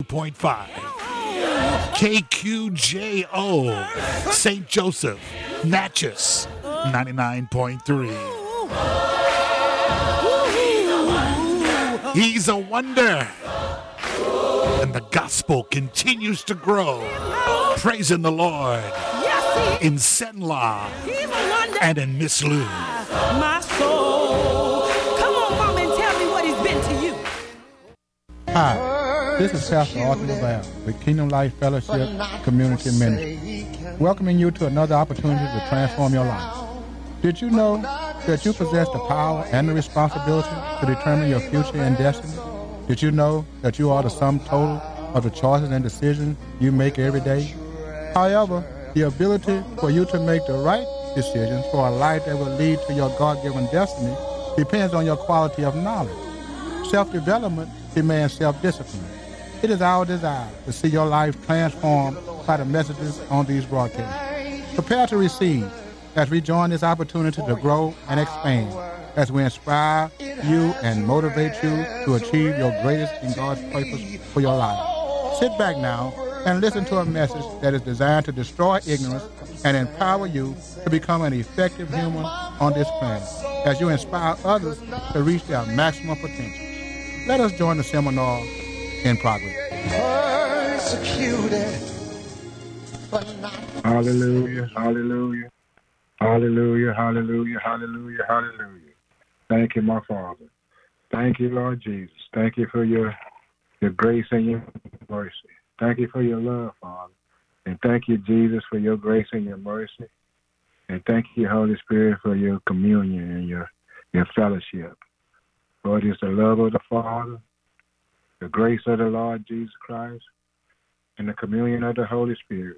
.5 KQJO St. Joseph Natchez 99.3. He's a wonder, and the gospel continues to grow, praising the Lord in Senla and in Miss Lou. My soul. Come on, Mama, and tell me what he's been to you. Hi, this is Pastor Arthur LaValle with Kingdom Life Fellowship Community Ministry, welcoming you to another opportunity to transform your life. Did you know that you possess the power and the responsibility to determine your future and destiny? Did you know that you are the sum total of the choices and decisions you make every day? However, the ability for you to make the right decisions for a life that will lead to your God-given destiny depends on your quality of knowledge. Self-development demands self-discipline. It is our desire to see your life transformed by the messages on these broadcasts. Prepare to receive as we join this opportunity to grow and expand, as we inspire you and motivate you to achieve your greatest in God's purpose for your life. Sit back now and listen to a message that is designed to destroy ignorance and empower you to become an effective human on this planet, as you inspire others to reach their maximum potential. Let us join the seminar in progress. Hallelujah, hallelujah, hallelujah, hallelujah, hallelujah, hallelujah. Thank you, my Father. Thank you, Lord Jesus. Thank you for your grace and your mercy. Thank you for your love, Father. And thank you, Jesus, for your grace and your mercy. And thank you, Holy Spirit, for your communion and your fellowship. Lord, it's the love of the Father, the grace of the Lord Jesus Christ, and the communion of the Holy Spirit,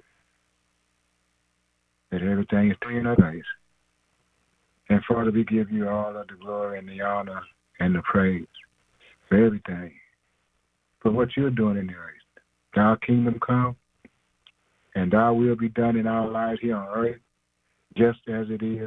that everything is taken our place. And Father, we give you all of the glory and the honor and the praise for everything, for what you're doing in the earth. Thy kingdom come, and thy will be done in our lives here on earth, just as it is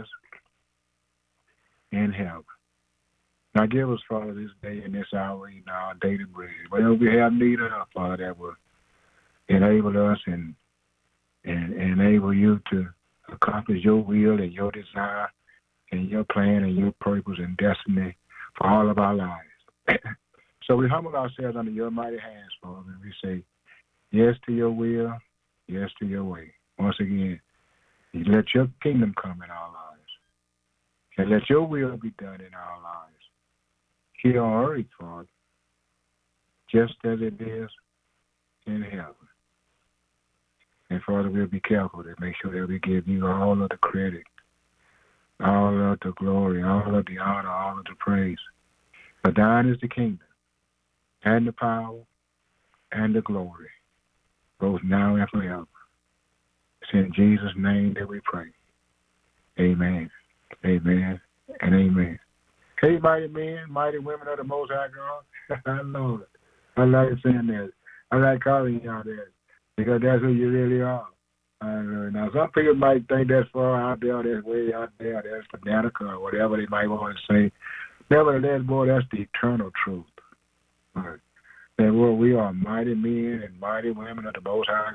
in heaven. Now give us, Father, this day and this hour, our daily bread. Whatever we have need of, Father, that will enable us and enable you to accomplish your will and your desire and your plan and your purpose and destiny for all of our lives. So we humble ourselves under your mighty hands, Father, and we say yes to your will, yes to your way. Once again, let your kingdom come in our lives, and let your will be done in our lives here on earth, Father, just as it is in heaven. And Father, we'll be careful to make sure that we give you all of the credit, all of the glory, all of the honor, all of the praise. For thine is the kingdom, and the power, and the glory, both now and forever. It's in Jesus' name that we pray. Amen, amen, and amen. Hey, mighty men, mighty women of the Most High God. I love it. I like saying that. I like calling y'all that, because that's who you really are. Now, some people might think that's far out there, that's way out there, that's fanatic or whatever they might want to say. Nevertheless, boy, that's the eternal truth. Right. That, boy, we are mighty men and mighty women of the Most High.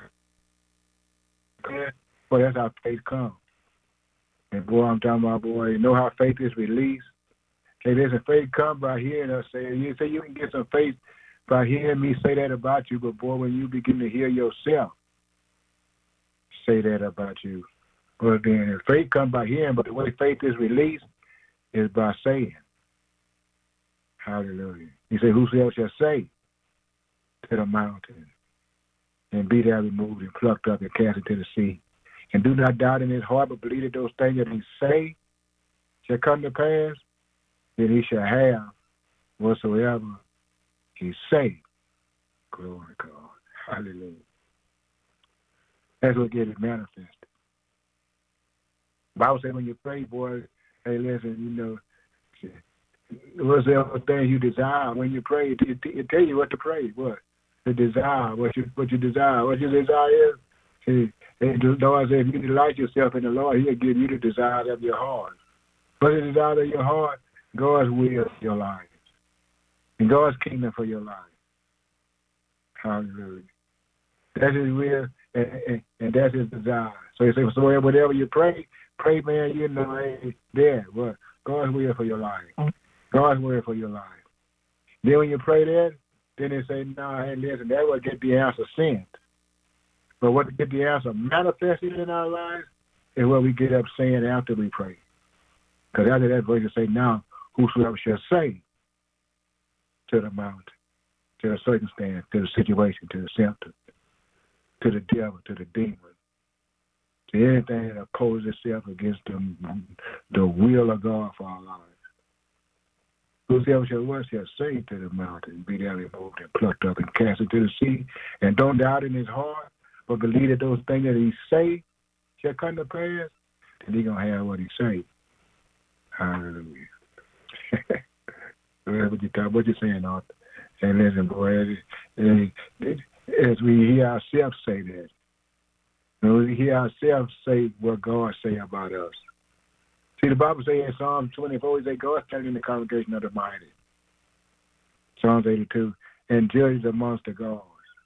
Boy, that's how faith comes. And, boy, I'm talking about, boy, you know how faith is released? Okay, there's a faith come by hearing us say. You say you can get some faith by hearing me say that about you, but, boy, when you begin to hear yourself say that about you, well, then faith comes by hearing, but the way faith is released is by saying. Hallelujah. He said, whosoever shall say to the mountain, and be thou removed and plucked up and cast into the sea, and do not doubt in his heart, but believe that those things that he say shall come to pass, then he shall have whatsoever he say. Glory to God. Hallelujah. That's what gets it manifested. The Bible says when you pray, boy, hey, listen, you know, whatsoever thing you desire when you pray, it tell you what to pray. What? The desire, what you desire. What your desire is. See, the Lord said, if you delight yourself in the Lord, he'll give you the desires of your heart. What is the desire of your heart? God's will for your life. And God's kingdom for your life. Hallelujah. That's his will, and that's his desire. So you say, so whatever you pray, man, you know, hey, there, what? God's will for your life. God's will for your life. Then when you pray that, then they say, no, hey, listen, that will get the answer sent. But what to get the answer manifested in our lives is what we get up saying after we pray. Because after that verse, you say, now, whosoever shall say to the mountain, to the circumstance, to the situation, to the symptom, to the devil, to the demon, to anything that opposes itself against the will of God for our lives. Whosoever shall say to the mountain, be thou removed and plucked up and cast into the sea, and don't doubt in his heart, but believe that those things that he say shall come to pass, then he gonna have what he say. Hallelujah. What you saying, Arthur? And listen, boy, as we hear ourselves say that, we hear ourselves say what God say about us. See, the Bible says in Psalm 24, it says, God stands in the congregation of the mighty. Psalms 82, and judges amongst the gods.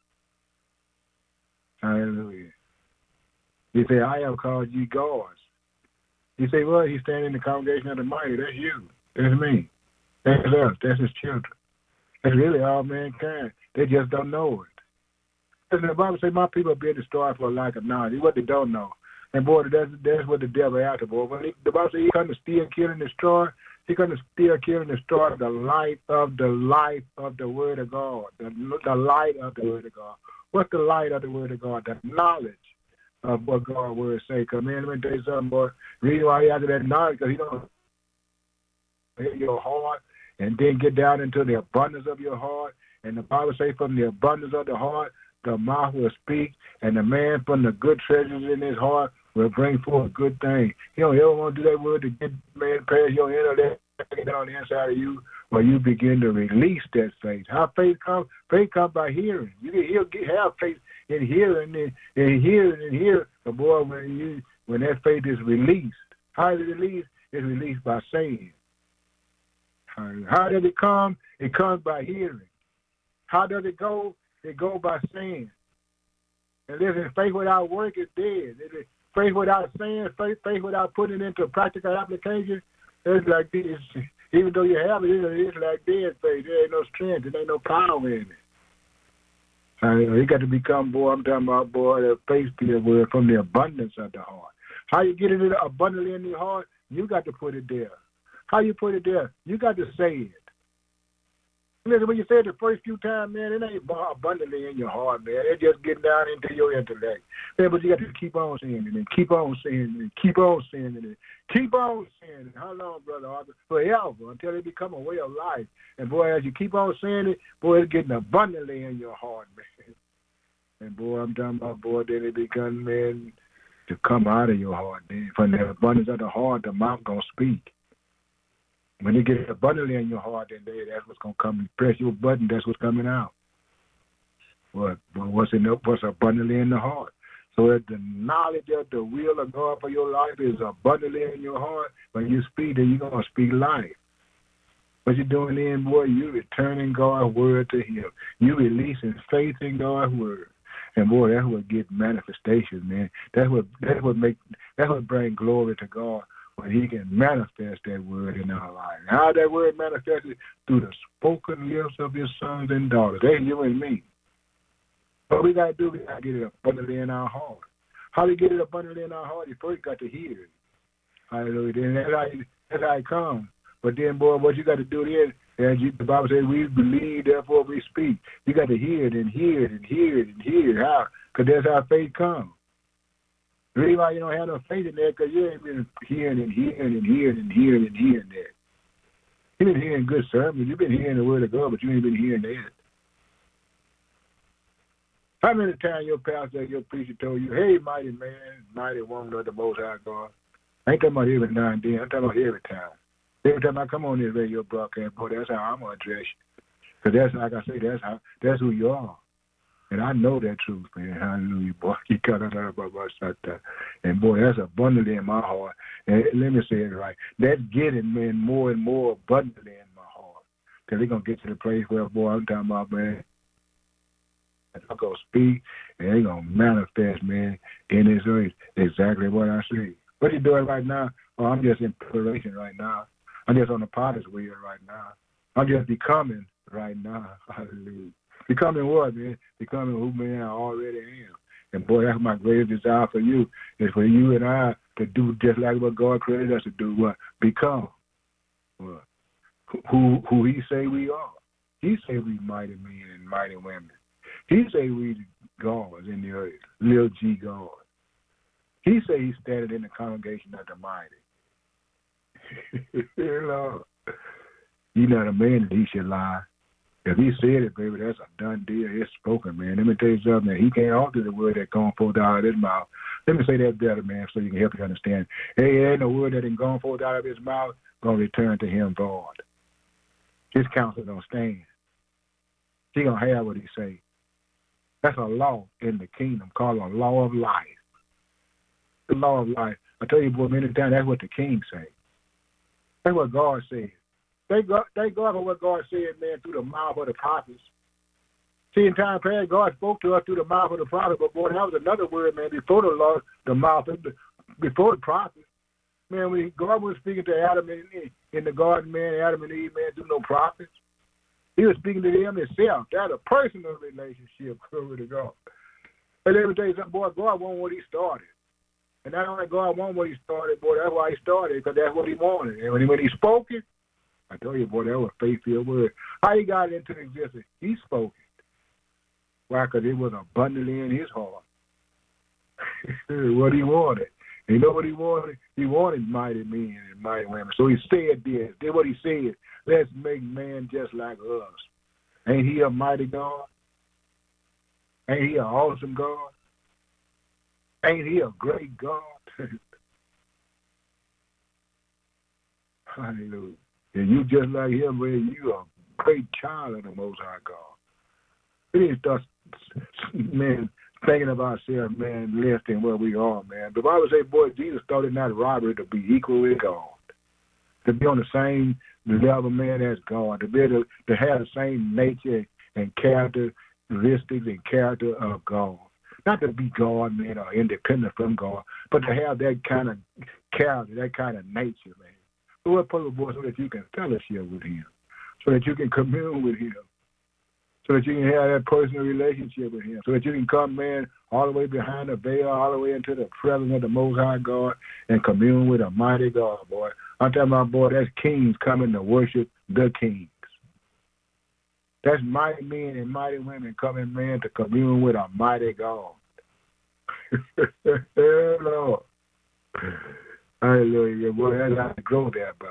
Hallelujah. He said, I have called you gods. You say, well, he's standing in the congregation of the mighty. That's you. That's me. That's us. That's his children. That's really all mankind. They just don't know it. Listen, the Bible says, my people are being destroyed for a lack of knowledge. What they don't know. And boy, that's what the devil after, boy. When the Bible says he comes to steal, kill, and destroy, he comes to steal, kill, and destroy the light of the Word of God. The light of the Word of God. What's the light of the Word of God? The knowledge of what God's Word say. Because, man, let me tell you something, boy. Reason why he after that knowledge, because he don't hit your heart and then get down into the abundance of your heart. And the Bible says from the abundance of the heart, the mouth will speak, and the man from the good treasures in his heart will bring forth good things. He don't ever want to do that word to get man past your intellect on the inside of you, where you begin to release that faith. How faith comes? Faith comes by hearing. You can have faith in hearing and hear. But boy, when that faith is released, how is it released? It's released by saying. How does it come? It comes by hearing. How does it go? It goes by saying. And listen, faith without work is dead. Faith without saying, faith without putting it into practical application, it's like this. Even though you have it, it's like dead faith. There ain't no strength. There ain't no power in it. You got to become, boy, I'm talking about, boy, the faith word from the abundance of the heart. How you get it abundantly in your heart? You got to put it there. How you put it there? You got to say it. Listen, when you say it the first few times, man, it ain't abundantly in your heart, man. It's just getting down into your intellect. Man, but you got to keep on saying it and keep on saying it and keep on saying it and keep on saying it. How long, Brother Arthur? Forever, until it become a way of life. And, boy, as you keep on saying it, boy, it's getting abundantly in your heart, man. And, boy, I'm talking about, boy, then it becomes, man, to come out of your heart. Man. From the abundance of the heart, the mouth going to speak. When you get it abundantly in your heart, then that's what's going to come. You press your button, that's what's coming out. What's abundantly in the heart? So if the knowledge of the will of God for your life is abundantly in your heart, when you speak, then you're going to speak life. What you're doing then, boy, you returning God's word to him. You releasing faith in God's word. And, boy, that's what gets manifestation, man. That's what brings glory to God. When he can manifest that word in our life. How that word manifested? Through the spoken lips of his sons and daughters. That's you and me. What we got to do, we got to get it abundantly in our heart. How do you get it abundantly in our heart? You first got to hear it. Hallelujah. Then that's how it comes. But then, boy, what you got to do then, the Bible says, we believe, therefore we speak. You got to hear it and hear it and hear it and hear it. How? Because that's how faith comes. The reason why you don't have no faith in there because you ain't been hearing and hearing and hearing and hearing and hearing that. You've been hearing good sermons. You've been hearing the word of God, but you ain't been hearing that. How many times your pastor or your preacher told you, hey, mighty man, mighty woman of the Most High God? I ain't talking about every now and then. I'm talking about every time. Every time I come on this radio broadcast, boy, that's how I'm going to address you. Because that's, like I say, that's who you are. And I know that truth, man. Hallelujah, boy. And, boy, that's abundantly in my heart. And let me say it right. That's getting, man, more and more abundantly in my heart. Because they're going to get to the place where, boy, I'm talking about, man, I'm going to speak, and they're going to manifest, man, in this earth exactly what I see. What you doing right now? Oh, I'm just in preparation right now. I'm just on the potter's wheel right now. I'm just becoming right now. Hallelujah. Becoming what, man? Becoming who, man, I already am. And, boy, that's my greatest desire for you, is for you and I to do just like what God created us to do. What? Become. What? Who he say we are. He say we mighty men and mighty women. He say we gods in the earth, little g God. He say he standing in the congregation of the mighty. Lord. He not a man that he should lie. If he said it, baby, that's a done deal. It's spoken, man. Let me tell you something. Man. He can't alter the word that gone forth out of his mouth. Let me say that better, man, so you can help you understand. Hey, ain't no word that ain't gone forth out of his mouth going to return to him void. His counsel don't stand. He going to have what he say. That's a law in the kingdom called a law of life. The law of life. I tell you, boy, many times that's what the king say. That's what God said. They go for what God said, man, through the mouth of the prophets. See, in time past, God spoke to us through the mouth of the prophet, but boy, that was another word, man, before the law, the mouth of before the prophet. Man, when God was speaking to Adam in the garden, man, Adam and Eve, man, through no prophets. He was speaking to them himself. That's a personal relationship, glory to God. And let me tell you something, boy, God wanted what he started. And not only God wanted what he started, boy, that's why he started, because that's what he wanted. And when he spoke it, I tell you, boy, that was a faith-filled word. How he got into existence? He spoke it. Why? Because it was abundantly in his heart. What he wanted. You know what he wanted? He wanted mighty men and mighty women. So he said this. Did what he said. Let's make man just like us. Ain't he a mighty God? Ain't he an awesome God? Ain't he a great God? Hallelujah. And you just like him, man, you a great child of the Most High God. We need to start, man, thinking of ourselves, man, less than where we are, man. The Bible says, boy, Jesus thought it not robbery to be equal with God. To be on the same level, man, as God. To be able to have the same nature and characteristics and character of God. Not to be God, man, or independent from God, but to have that kind of character, that kind of nature, man. So what purpose, boy, so that you can fellowship with him, so that you can commune with him, so that you can have that personal relationship with him, so that you can come, man, all the way behind the veil, all the way into the presence of the Most High God and commune with a mighty God, boy. I'm talking about, boy, that's kings coming to worship the kings. That's mighty men and mighty women coming, man, to commune with a mighty God. Lord. Hallelujah, boy, that's how you grow thereby.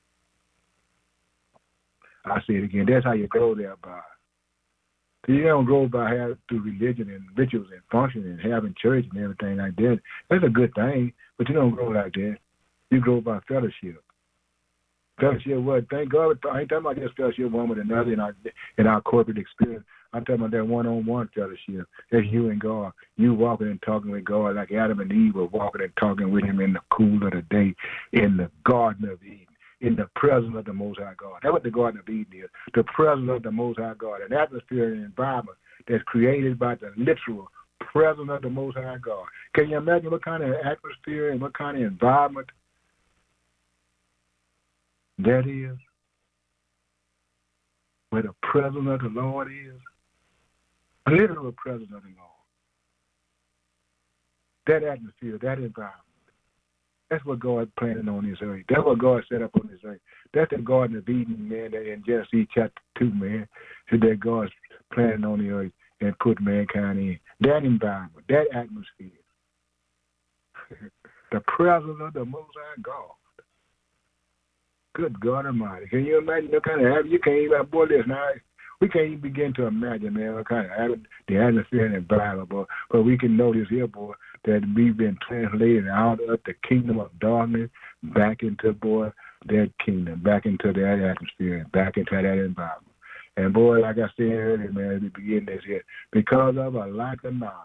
I say it again, that's how you grow thereby. You don't grow by having through religion and rituals and functioning and having church and everything like that. That's a good thing, but you don't grow like that. You grow by fellowship. Fellowship, what? Thank God. I ain't talking about just fellowship one with another in our corporate experience. I'm talking about that one-on-one fellowship. That's you and God. You walking and talking with God like Adam and Eve were walking and talking with him in the cool of the day in the Garden of Eden, in the presence of the Most High God. That's what the Garden of Eden is, the presence of the Most High God, an atmosphere and environment that's created by the literal presence of the Most High God. Can you imagine what kind of atmosphere and what kind of environment that is? Where the presence of the Lord is? A literal presence of the Lord. That atmosphere, that environment. That's what God planted on this earth. That's what God set up on this earth. That's the Garden of Eden, man, that in Genesis chapter 2, man, that God's planted on the earth and put mankind in. That environment, that atmosphere. The presence of the Most High God. Good God Almighty. Can you imagine what kind of atmosphere? You can't even, boy, listen, we can't even begin to imagine, man, what kind of the atmosphere and environment, boy. But we can notice here, boy, that we've been translated out of the kingdom of darkness back into, boy, that kingdom, back into that atmosphere, back into that environment. And, boy, like I said earlier, man, as we begin this here, because of a lack of knowledge.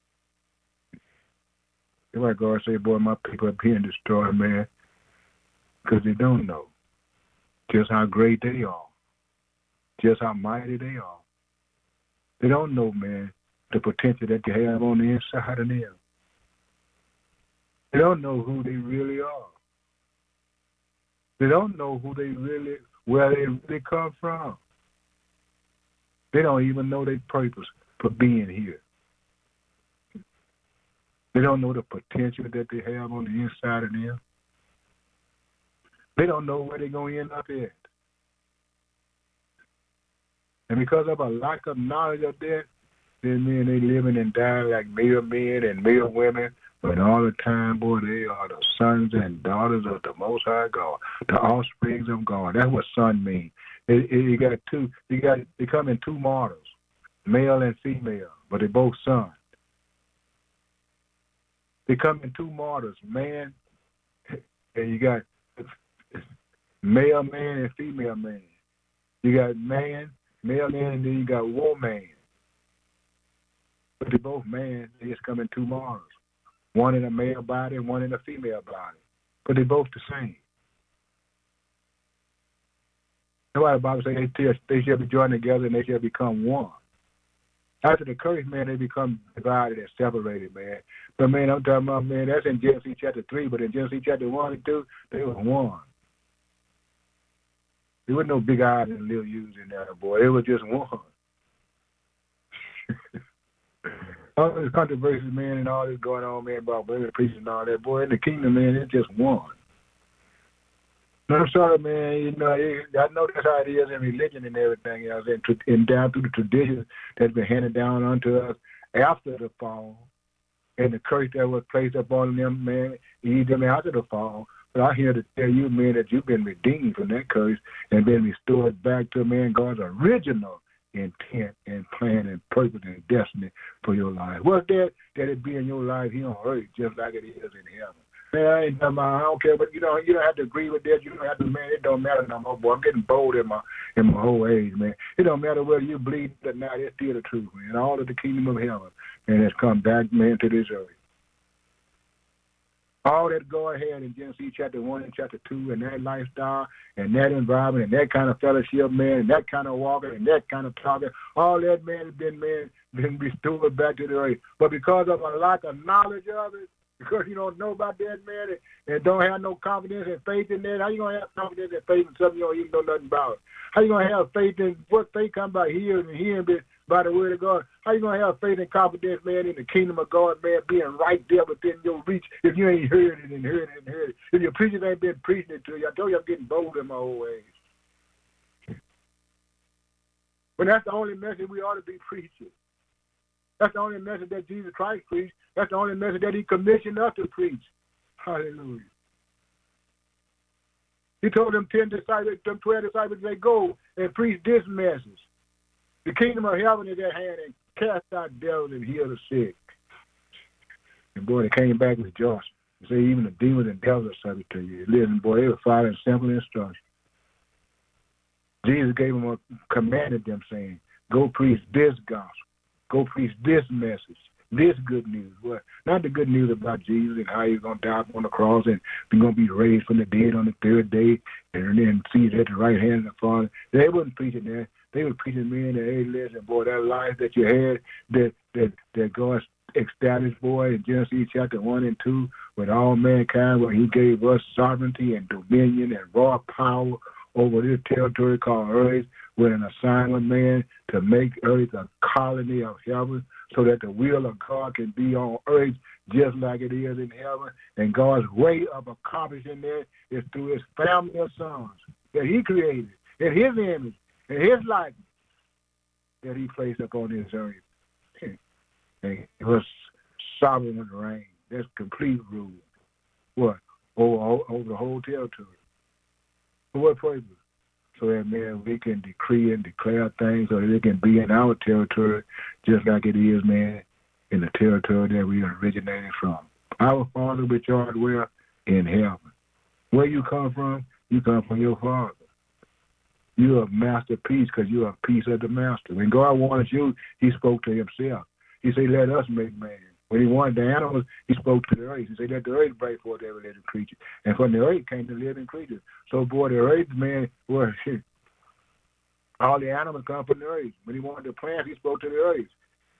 That's why God say, boy, my people are being destroyed, man, because they don't know just how great they are, just how mighty they are. They don't know, man, the potential that they have on the inside of them. They don't know who they really are. They don't know where they really come from. They don't even know their purpose for being here. They don't know the potential that they have on the inside of them. They don't know where they're going to end up at. And because of a lack of knowledge of that, then men, they living and dying like mere men and mere women, but all the time, boy, they are the sons and daughters of the Most High God, the offsprings of God. That's what son means. You got two. They come in two models, male and female, but they both sons. They come in two models, man, and you got male man and female man. You got male man, and then you got woman. But they both man, they just come in two models. One in a male body and one in a female body. But they both the same. That's why the Bible says they shall be joined together and they shall become one. After the curse, man, they become divided and separated, man. But, man, I'm talking about, man, that's in Genesis chapter 3, but in Genesis chapter 1 and 2, they were one. There was no big eyes and little U's in there, boy. It was just one. All this controversy, man, and all this going on, man, about women preaching and all that, boy, in the kingdom, man, it's just one. I'm sorry, man. You know, I know that's how it is in religion and everything else, and down through the traditions that's been handed down unto us after the fall, and the curse that was placed upon them, man, even after the fall. But I'm here to tell you, man, that you've been redeemed from that curse and been restored back to, man, God's original intent and plan and purpose and destiny for your life. What's that? That it be in your life here on earth just like it is in heaven. Man, I don't care, but you don't have to agree with that. You don't have to, man. It don't matter no more, boy. I'm getting bold in my whole age, man. It don't matter whether you believe it or not. It's still the truth, man. All of the kingdom of heaven, man, has come back, man, to this earth. All that go ahead in Genesis chapter 1 and chapter 2 and that lifestyle and that environment and that kind of fellowship, man, and that kind of walking and that kind of talking, all that, man, has been restored back to the earth. But because of a lack of knowledge of it, because you don't know about that, man, and don't have no confidence and faith in that, how you going to have confidence and faith in something you don't even know nothing about? How you going to have faith in what faith comes by hearing and hearing by the word of God? How you going to have faith and confidence, man, in the kingdom of God, man, being right there within your reach if you ain't heard it and heard it and heard it? If your preachers ain't been preaching it to you, I told you I'm getting bold in my old age. But that's the only message we ought to be preaching. That's the only message that Jesus Christ preached. That's the only message that he commissioned us to preach. Hallelujah. He told them 12 disciples, they go and preach this message. The kingdom of heaven is at hand, and cast out devils and heal the sick. And boy, they came back rejoicing. They say even the demons and devils are subject to you. Listen, boy, they were following simple instructions. Jesus gave them commanded them, saying, go preach this gospel. Go preach this message, this good news. What? Not the good news about Jesus and how he's going to die on the cross and he's going to be raised from the dead on the third day and then seated at the right hand of the Father. They wasn't preaching that. They were preaching, man, that, hey, listen, boy, that life that you had, that God established, boy, in Genesis chapter 1 and 2 with all mankind, where he gave us sovereignty and dominion and raw power over this territory called earth, with an assignment, man, to make earth a colony of heaven so that the will of God can be on earth just like it is in heaven. And God's way of accomplishing that is through his family of sons that he created in his image, in his likeness, that he placed upon this earth. And it was sovereign reign. That's complete rule. What? Over the whole territory. For what purpose? So that, man, we can decree and declare things so that it can be in our territory just like it is, man, in the territory that we originated from. Our Father which art where? In heaven. Where you come from from your Father. You're a masterpiece because you're a piece of the master. When God wanted you, he spoke to himself. He said, let us make man. When he wanted the animals, he spoke to the earth. He said, let the earth bring forth every living creature. And from the earth came the living creatures. So, boy, the earth, man, well, all the animals come from the earth. When he wanted the plants, he spoke to the earth.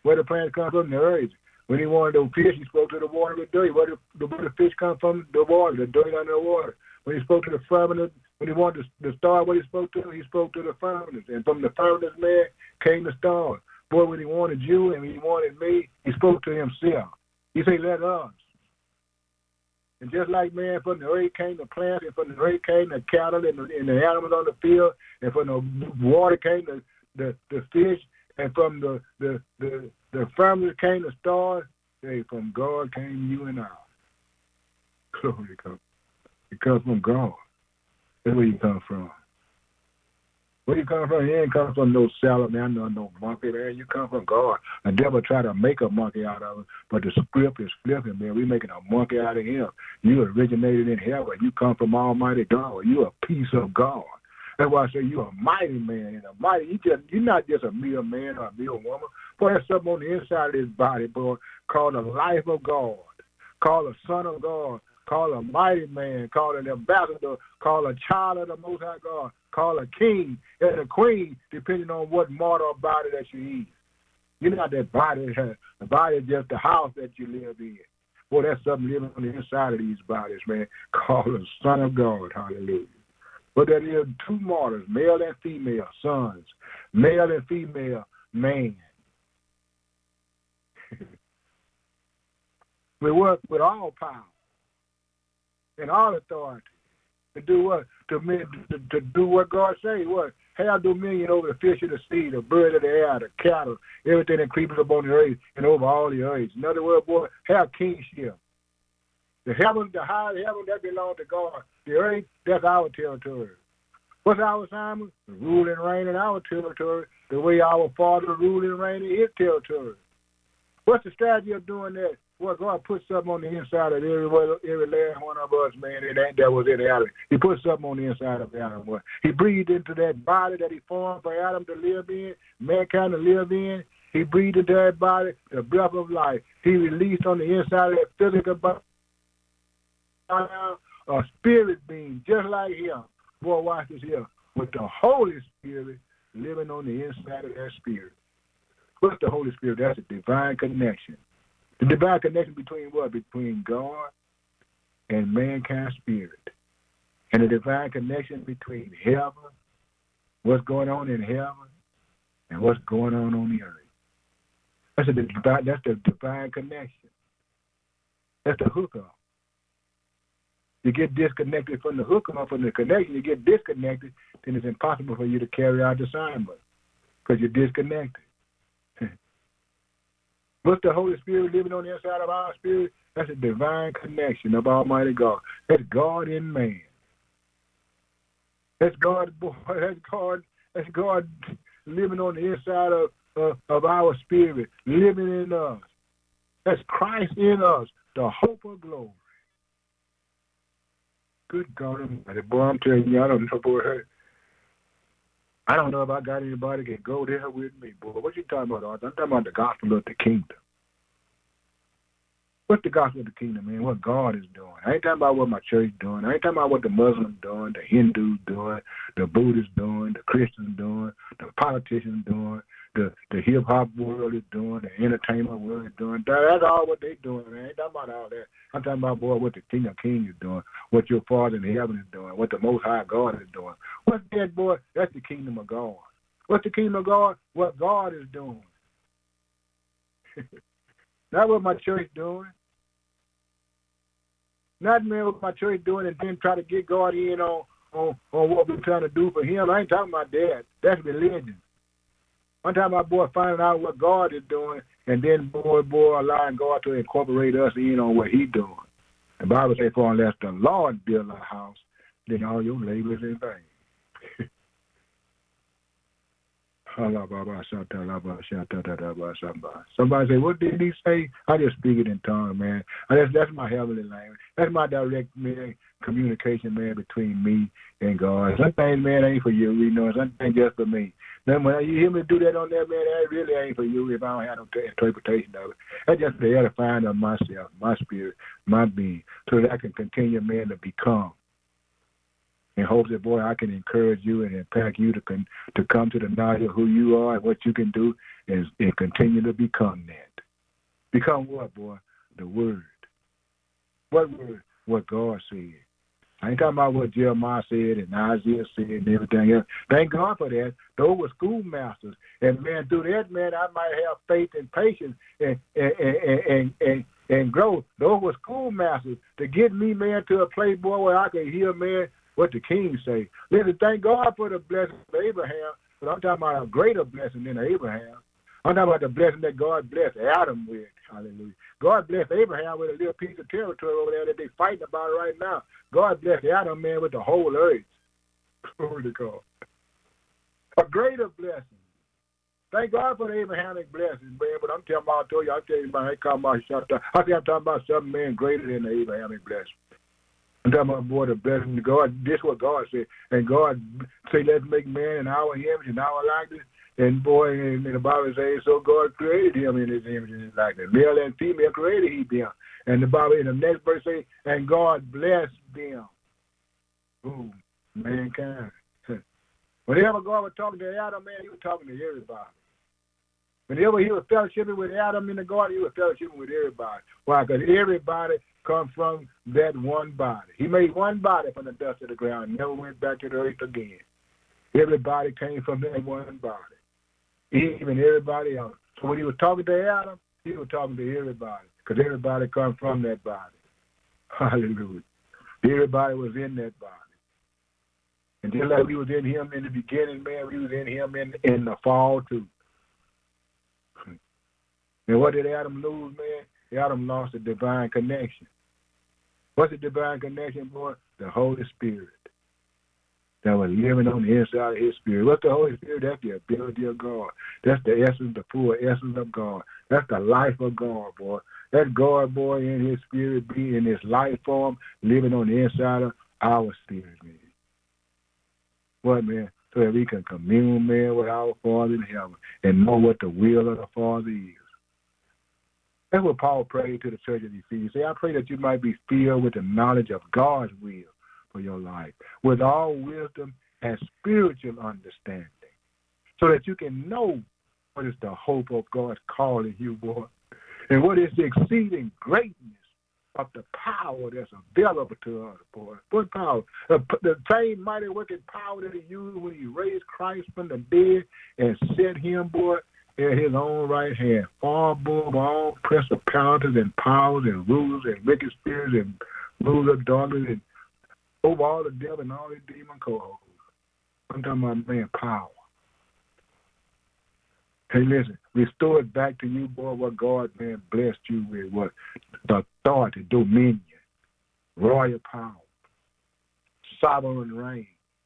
Where the plants come from? The earth. When he wanted the fish, he spoke to the water with dirt. Where the fish come from? The water, the dirt under the water. When he spoke to the firmament, when he wanted the star, what he spoke to the firmament. And from the firmament, man, came the star. Boy, when he wanted you and when he wanted me, he spoke to himself. He said, let us. And just like, man, from the earth came the plants, and from the earth came the cattle and the animals on the field, and from the water came the fish, and from the firmament came the stars. Hey, from God came you and I. Glory to God. It comes from God. That's where you come from. Where you come from? You ain't come from no salamander, no monkey, man. You come from God. The devil try to make a monkey out of it, but the script is flipping, man. We making a monkey out of him. You originated in heaven. You come from Almighty God. You a piece of God. That's why I say you're a mighty man. And a mighty, you're not just a mere man or a mere woman. Boy, there's something on the inside of this body, boy, called the life of God, called the Son of God, called a mighty man, called an ambassador, called a child of the Most High God, called a king and a queen, depending on what mortal body that you eat. You're not that body. The body is just the house that you live in. Boy, that's something living on the inside of these bodies, man, called the Son of God. Hallelujah. But there is two mortals, male and female sons, male and female man. We work with all power and all authority to do what? To do what God says. What? Have dominion over the fish of the sea, the bird of the air, the cattle, everything that creeps up on the earth, and over all the earth. In other words, boy, have kingship. The heaven, the high heaven, that belongs to God. The earth, that's our territory. What's our assignment? To rule and reign in our territory, the way our Father ruled and reigned in his territory. What's the strategy of doing that? Well, God put something on the inside of every last one of us, man. It ain't that was in Adam. He put something on the inside of Adam. Boy. He breathed into that body that he formed for Adam to live in, mankind to live in. He breathed into that body the breath of life. He released on the inside of that physical body a spirit being just like him. Boy, watch this here. With the Holy Spirit living on the inside of that spirit. What's the Holy Spirit? That's a divine connection. The divine connection between what? Between God and mankind's spirit. And the divine connection between heaven, what's going on in heaven, and what's going on the earth. That's the divine connection. That's the hookup. You get disconnected from the hookup, from the connection, you get disconnected, then it's impossible for you to carry out the assignment because you're disconnected. What's the Holy Spirit living on the inside of our spirit? That's a divine connection of Almighty God. That's God in man. That's God, boy. That's God living on the inside of our spirit, living in us. That's Christ in us, the hope of glory. Good God Almighty, boy, I'm telling you, I don't know, boy. I don't know if I got anybody that can go there with me, boy. What you talking about, Arthur? I'm talking about the gospel of the kingdom. What's the gospel of the kingdom, man? What God is doing. I ain't talking about what my church is doing. I ain't talking about what the Muslims doing, the Hindus doing, the Buddhists doing, the Christians doing, the politicians doing, the hip-hop world is doing, the entertainment world is doing. That's all what they doing, man. I ain't talking about all that. I'm talking about, boy, what the King of Kings is doing, what your Father in heaven is doing, what the Most High God is doing. What's that, boy? That's the kingdom of God. What's the kingdom of God? What God is doing. Not what my church doing. Not man what my church doing and then try to get God in on what we're trying to do for him. I ain't talking about that. That's religion. I'm talking about, boy, finding out what God is doing and then, boy, allowing God to incorporate us in on what he's doing. The Bible says, for unless the Lord build a house, then all your labor is in vain. Somebody say, what did he say? I just speak it in tongues, man. That's my heavenly language. That's my direct communication, man, between me and God. Some things, man, ain't for you, you know. Some things just for me. Then when you hear me do that on there, man, that really ain't for you if I don't have no interpretation of it. That's just the edifying of myself, my spirit, my being, so that I can continue, man, to become. And hope that, boy, I can encourage you and impact you to come to the knowledge of who you are and what you can do and continue to become that. Become what, boy? The Word. What word? What God said. I ain't talking about what Jeremiah said and Isaiah said and everything else. Thank God for that. Those were schoolmasters. And, man, through that, man, I might have faith and patience and growth. Those were schoolmasters to get me, man, to a place, boy, where I could hear, man, what the king say. Listen, thank God for the blessing of Abraham, but I'm talking about a greater blessing than Abraham. I'm talking about the blessing that God blessed Adam with. Hallelujah. God blessed Abraham with a little piece of territory over there that they're fighting about right now. God blessed Adam, man, with the whole earth. Glory to God. A greater blessing. Thank God for the Abrahamic blessing, man. But I'm talking about, man, I'm talking about something, man, greater than the Abrahamic blessing. I'm talking about, boy, the blessing of God. This is what God said. And God said, let's make man in our image and our likeness. And, boy, and the Bible says, so God created him in his image and his likeness. Male and female created he them. And the Bible in the next verse says, and God blessed them. Ooh, mankind. Whenever God was talking to Adam, man, he was talking to everybody. Whenever he was fellowshipping with Adam in the garden, he was fellowshipping with everybody. Why? Because everybody comes from that one body. He made one body from the dust of the ground and never went back to the earth again. Everybody came from that one body. Even everybody else. So when he was talking to Adam, he was talking to everybody, because everybody comes from that body. Hallelujah. Everybody was in that body. And just like we was in him in the beginning, man, we was in him in the fall too. And what did Adam lose, man? Adam lost the divine connection. What's the divine connection, boy? The Holy Spirit that was living on the inside of his spirit. What's the Holy Spirit? That's the ability of God. That's the essence, the full essence of God. That's the life of God, boy. That God, boy, in his spirit, be in his life form, living on the inside of our spirit, man. What, man? So that we can commune, man, with our Father in heaven and know what the will of the Father is. That's what Paul prayed to the church of Ephesians. Say, I pray that you might be filled with the knowledge of God's will for your life, with all wisdom and spiritual understanding, so that you can know what is the hope of God's calling you, boy, and what is the exceeding greatness of the power that's available to us, boy. What power? The same mighty working power that he used when he raised Christ from the dead and set him, boy, at his own right hand, far above all principalities and powers and rulers and wicked spirits and rulers of darkness and over all the devil and all the demon cohorts. I'm talking about, man, power. Hey, listen, restore it back to you, boy, what God, man, blessed you with, what the authority, dominion, royal power, sovereign reign.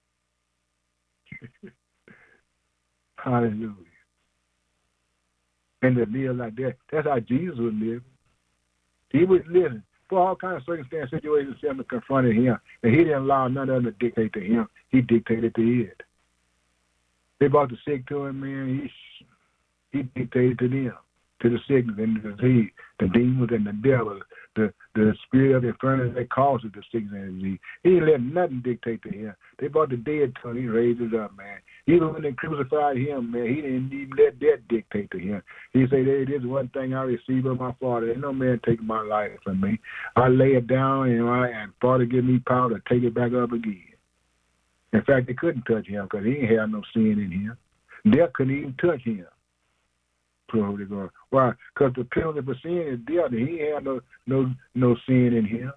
Hallelujah. And to live like that, that's how Jesus was living. He was living for all kinds of circumstances, situations that confronted him, and he didn't allow none of them to dictate to him. He dictated to it. They brought the sick to him, man. He dictated to them, to the sickness and the disease, the demons and the devil, the spirit of infirmity that causes the sickness and the disease. He didn't let nothing dictate to him. They brought the dead to him. He raised it up, man. Even when they crucified him, man, he didn't even let that dictate to him. He said, hey, this is one thing I received of my Father. Ain't no man take my life from me. I lay it down, and Father give me power to take it back up again. In fact, they couldn't touch him because he ain't had no sin in him. Death couldn't even touch him. Glory to God. Why? Because the penalty for sin is death. He ain't had no sin in him.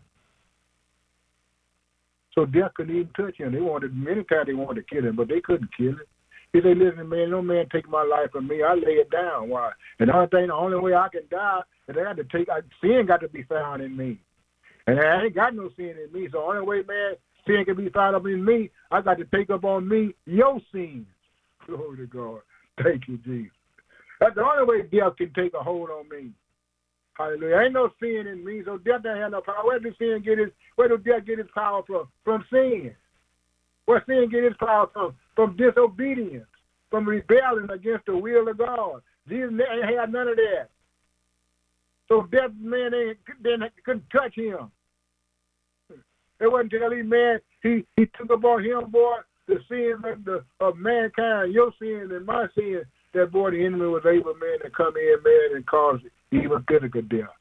So death couldn't even touch him. Many times they wanted to kill him, but they couldn't kill him. He said, listen, man, no man take my life from me. I lay it down. Why? And the only way I can die is sin got to be found in me. And I ain't got no sin in me. So the only way, man, sin can be found up in me, I got to take up on me your sins. Glory to God. Thank you, Jesus. That's the only way death can take a hold on me. Hallelujah. Ain't no sin in me, so death don't have no power. Where does death get its power from? From sin. Where sin get its power from? From disobedience, from rebelling against the will of God. Jesus ain't had none of that. So death, man, couldn't touch him. It wasn't until he took upon him, boy, the sins of mankind, your sins and my sins, that boy, the enemy was able, man, to come in, man, and cause even physical death.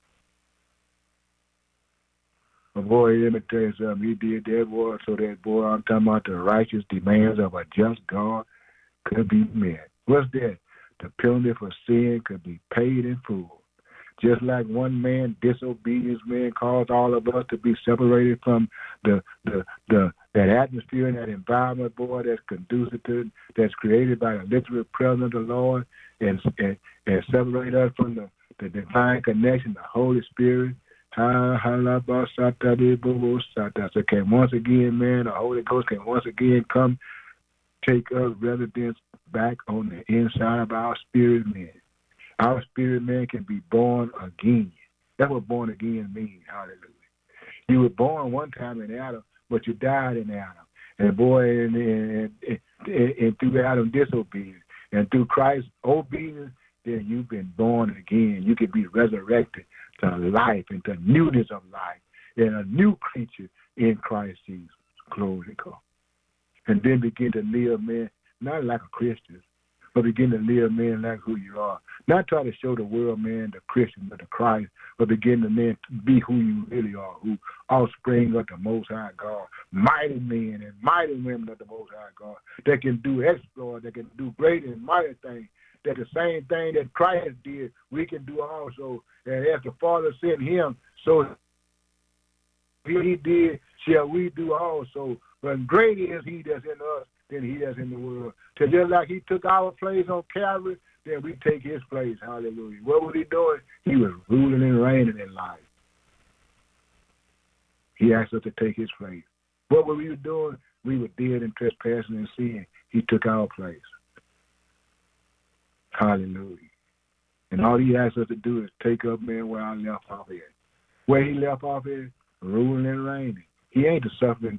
But boy, let me tell you something. He did that, boy, so that, boy, I'm talking about the righteous demands of a just God could be met. What's that? The penalty for sin could be paid in full. Just like one man, disobedience, man, caused all of us to be separated from that atmosphere and that environment, boy, that's conducive to, that's created by the literal presence of the Lord, and separate us from the divine connection, the Holy Spirit. So can once again, man, the Holy Ghost can once again come take us residence back on the inside of our spirit man. Our spirit man can be born again. That's what born again means. Hallelujah. You were born one time in Adam, but you died in Adam. And boy, and through Adam's disobedience and through Christ's obedience, then you've been born again. You can be resurrected to life and to newness of life and a new creature in Christ Jesus. Glory to God. And then begin to live, man, not like a Christian, but begin to live, man, like who you are. Not try to show the world, man, the Christian or the Christ, but begin to, man, be who you really are, who offspring of the Most High God, mighty men and mighty women of the Most High God that can do exploits, that can do great and mighty things, that the same thing that Christ did, we can do also. And as the Father sent him, so he did, shall we do also. But greater is he that's in us than he that's in the world. So just like he took our place on Calvary, then we take his place. Hallelujah. What was he doing? He was ruling and reigning in life. He asked us to take his place. What were we doing? We were dead in trespassing and sin. He took our place. Hallelujah. And all he asked us to do is take up, man, where I left off at. Where he left off at, ruling and reigning. He ain't the suffering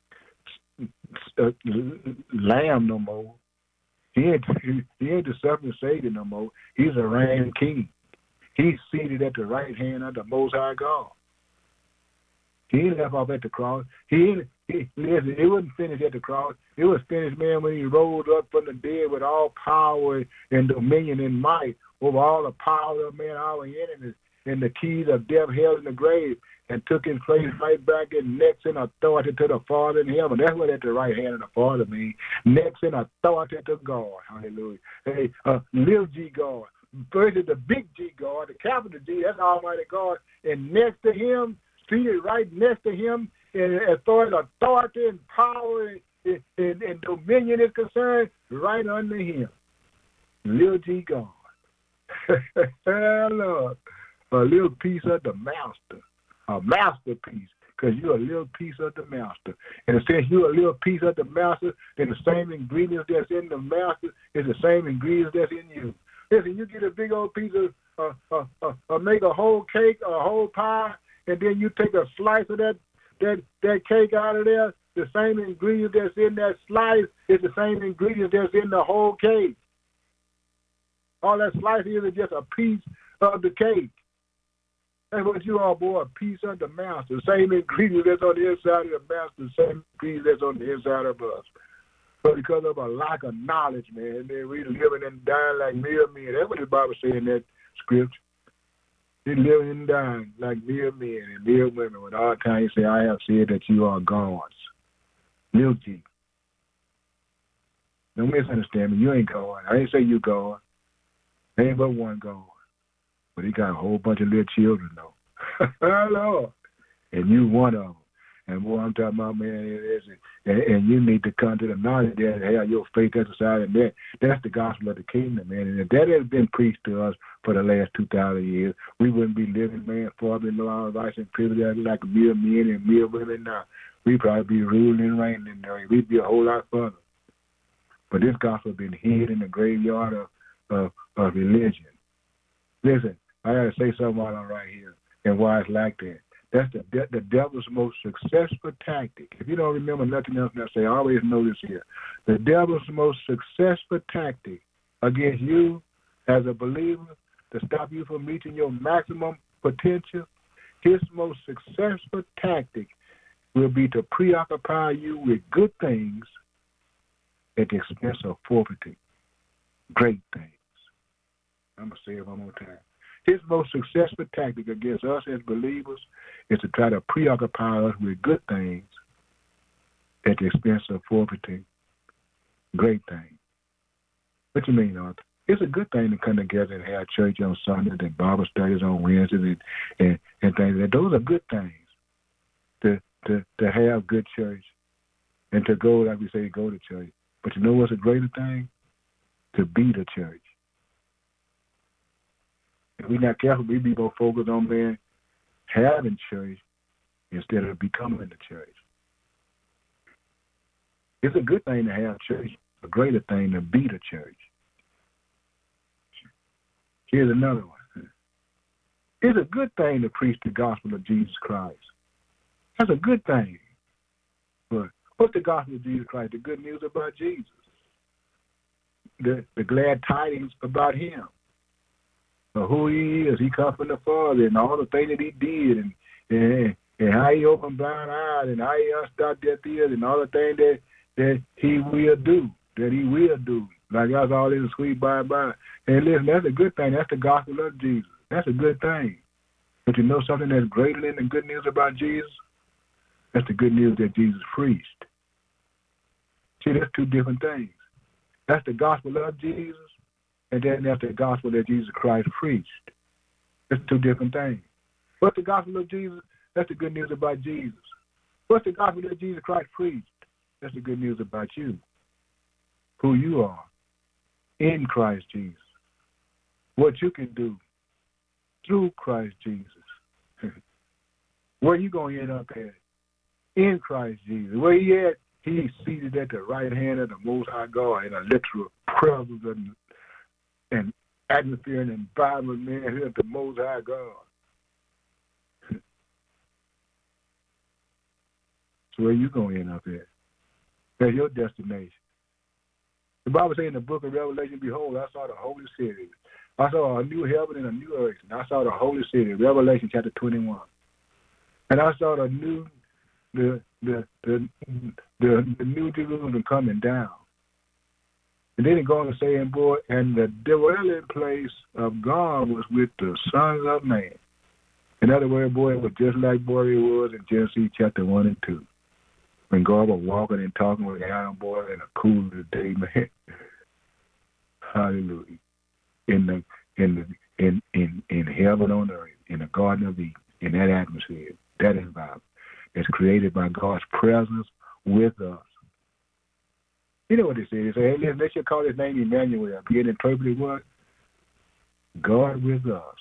lamb no more. He ain't the suffering Savior no more. He's a reigning king. He's seated at the right hand of the Most High God. He ain't left off at the cross. Listen, it wasn't finished at the cross. It was finished, man, when he rose up from the dead with all power and dominion and might over all the power of, man, our enemies and the keys of death, hell, and the grave, and took his place right back in next in authority to the Father in heaven. That's what at the right hand of the Father means. Next in authority to God. Hallelujah. Hey, little G God. First is the big G God, the capital G, that's Almighty God. And next to him, seated right next to him, as far as authority and power and dominion is concerned, right under him. Little G God. Lord. A little piece of the master. A masterpiece, because you're a little piece of the master. And since you're a little piece of the master, then the same ingredients that's in the master is the same ingredients that's in you. Listen, you get a big old piece of make a whole cake or a whole pie, and then you take a slice of that cake out of there, the same ingredients that's in that slice is the same ingredients that's in the whole cake. All that slice is just a piece of the cake. That's what you are, boy, a piece of the master. The same ingredients that's on the inside of the master, the same ingredients that's on the inside of us. But because of a lack of knowledge, man, we living and dying like mere men. That's what the Bible says in that scripture. They living and dying like mere men and mere women. When all times you say, I have said that you are gods. Lil G. Don't misunderstand me. You ain't God. I ain't say you God. There ain't but one God. But he got a whole bunch of little children, though. Lord. And you one of them. And boy, I'm talking about, man, and you need to come to the knowledge that and have your faith exercised in that. That's the gospel of the kingdom, man. And if that has been preached to us for the last 2,000 years, we wouldn't be living, man, far below our rights and privileges like mere men and mere women now. We'd probably be ruling and reigning there. We'd be a whole lot further. But this gospel has been hid in the graveyard of religion. Listen, I got to say something while I'm right here and why it's like that. That's the devil's most successful tactic. If you don't remember nothing else I say, always know this here. The devil's most successful tactic against you as a believer to stop you from reaching your maximum potential, his most successful tactic will be to preoccupy you with good things at the expense of forfeiting great things. I'm going to say it one more time. His most successful tactic against us as believers is to try to preoccupy us with good things at the expense of forfeiting great things. What you mean, Arthur? It's a good thing to come together and have church on Sunday and Bible studies on Wednesdays and things like that. Those are good things to have good church and to go, like we say, go to church. But you know what's a greater thing? To be the church. If we're not careful, we be more focused on, man, having church instead of becoming the church. It's a good thing to have church, a greater thing to be the church. Here's another one. It's a good thing to preach the gospel of Jesus Christ. That's a good thing. But what's the gospel of Jesus Christ? The good news about Jesus. The glad tidings about him. Who he is. He comes from the Father and all the things that he did and how he opened blind eyes and how he unstopped deaf ears and all the things that he will do. Like that's all in the sweet by and by. And listen, that's a good thing. That's the gospel of Jesus. That's a good thing. But you know something that's greater than the good news about Jesus? That's the good news that Jesus preached. See, that's two different things. That's the gospel of Jesus, and then that's the gospel that Jesus Christ preached. That's two different things. What's the gospel of Jesus? That's the good news about Jesus. What's the gospel that Jesus Christ preached? That's the good news about you, who you are in Christ Jesus, what you can do through Christ Jesus. Where you going to end up at? In Christ Jesus. Where he at? He's seated at the right hand of the Most High God in a literal presence and atmosphere and environment, man, here at the Most High God. So where you going to end up at? That's your destination. The Bible says in the book of Revelation, behold, I saw the holy city. I saw a new heaven and a new earth. And I saw the holy city, Revelation chapter 21. And I saw the new New Jerusalem coming down. And then it goes on to say, and boy, and the dwelling place of God was with the sons of man. In other words, boy, it was just like boy it was in Genesis chapter 1 and 2. When God was walking and talking with Adam, boy, in a cool of the day, man. Hallelujah. In heaven on earth, in the Garden of Eden, in that atmosphere, that environment. It's created by God's presence with us. You know what they say? They say, hey, listen, they should call his name Emmanuel. Being interpreted what? God with us.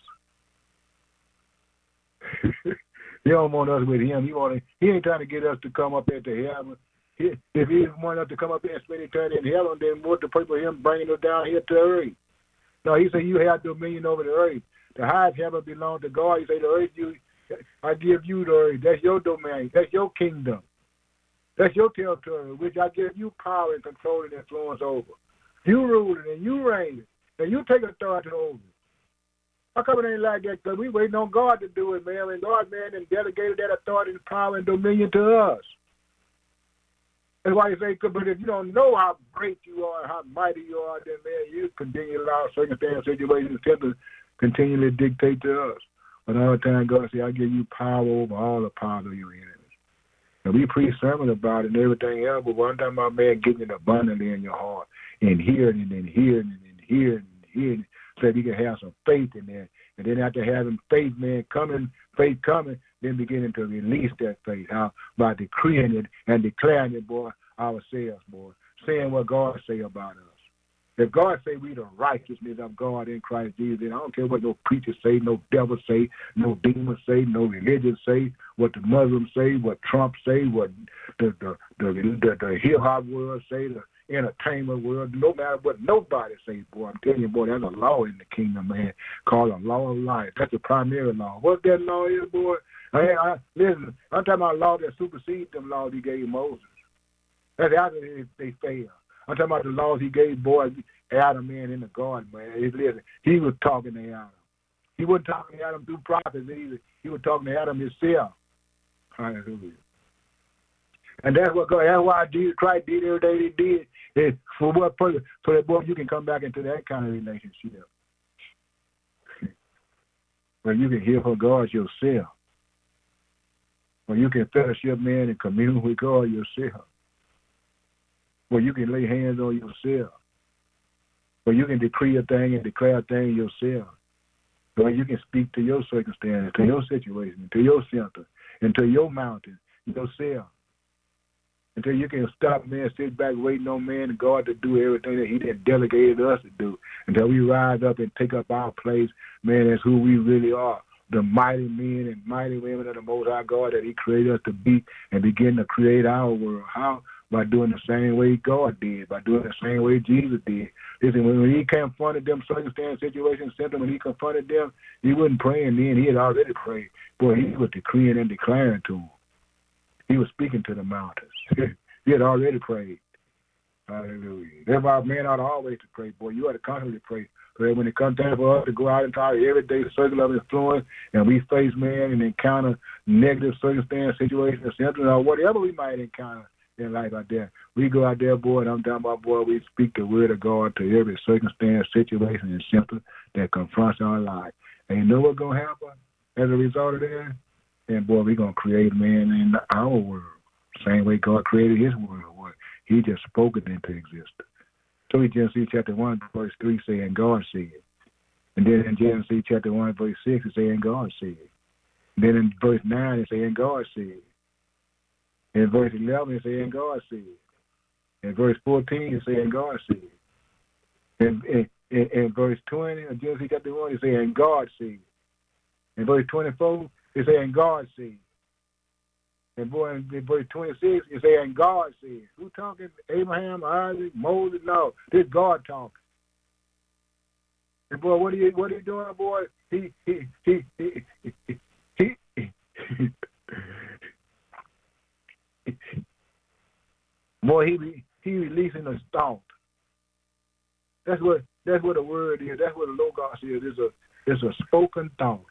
He don't want us with him. He ain't trying to get us to come up into heaven. If he wanted us to come up here and spend eternity in heaven, then what the purpose of him bringing us down here to earth? No, he said you have dominion over the earth. The highest heaven belongs to God. He said the earth, I give you the earth. That's your domain. That's your kingdom. That's your territory, which I give you power and control and influence over. You rule it and you reign it, and you take authority over it. How come it ain't like that? Because we waiting on God to do it, man. And God, man, and delegated that authority and power and dominion to us. That's why you say, but if you don't know how great you are, how mighty you are, then, man, you continue to allow circumstances, situations to continually dictate to us. But all the time, God said, I give you power over all the power of your enemies. And we preach sermons about it and everything else, but one time my man getting it abundantly in your heart and hearing and then hearing and hearing and hearing so that you can have some faith in there. And then after having faith, man, faith coming, then beginning to release that faith. How? By decreeing it and declaring it, boy, ourselves, boy. Saying what God say about us. If God say we the righteousness of God in Christ Jesus, then I don't care what no preacher say, no devil say, no demon say, no religion say, what the Muslims say, what Trump say, what the hip-hop world say, the entertainment world, no matter what nobody say, boy, I'm telling you, boy, there's a law in the kingdom, man, called a law of life. That's the primary law. What that law is, boy? Listen, I'm talking about a law that supersedes them laws he gave Moses. That's after they failed. I'm talking about the laws he gave boy Adam, man, in the garden, man. Listen, he was talking to Adam. He wasn't talking to Adam through prophets either. He was talking to Adam himself. Hallelujah. And that's why Jesus Christ did everything he did. For what purpose? So that, boy, you can come back into that kind of relationship. Where you can hear from God yourself. Where you can fellowship, man, and commune with God yourself. Where you can lay hands on yourself. Where you can decree a thing and declare a thing yourself. Where you can speak to your circumstance, to your situation, to your center, and to your mountain, yourself. Until you can stop, man, sit back waiting on man and God to do everything that he done delegated us to do. Until we rise up and take up our place, man, as who we really are. The mighty men and mighty women of the Most High God that he created us to be and begin to create our world. How? By doing the same way God did, by doing the same way Jesus did. Listen, when he confronted them circumstance, situations, symptoms, when he confronted them, he wasn't praying then. He had already prayed. Boy, he was decreeing and declaring to them. He was speaking to the mountains. He had already prayed. Hallelujah. That's why man ought to always to pray, boy. You ought to constantly pray. So that when it comes time for us to go out into our everyday circle of influence and we face, man, and encounter negative circumstance, situations, symptoms, or whatever we might encounter in life out there, we go out there, boy, and I'm talking about, boy, we speak the word of God to every circumstance, situation, and symptom that confronts our life. And you know what's going to happen as a result of that? And, boy, we're going to create, man, in our world. Same way God created his world. Boy. He just spoke it into existence. So in Genesis chapter 1, verse 3 saying God said. And then in Genesis chapter 1, verse 6, it's saying God said. And then in verse 9, it's saying God said. In verse 11, it's saying God said. In verse 14, it's saying God said. In verse 20 of Genesis chapter 1, it's saying God said. In verse 24, it's saying God said. And boy, in verse 26, it's saying God said. Who talking? Abraham, Isaac, Moses? No, this God talking. And boy, what are you doing, boy? Boy, he releasing a thought. That's what a word is. That's what a logos is. It's a spoken thought.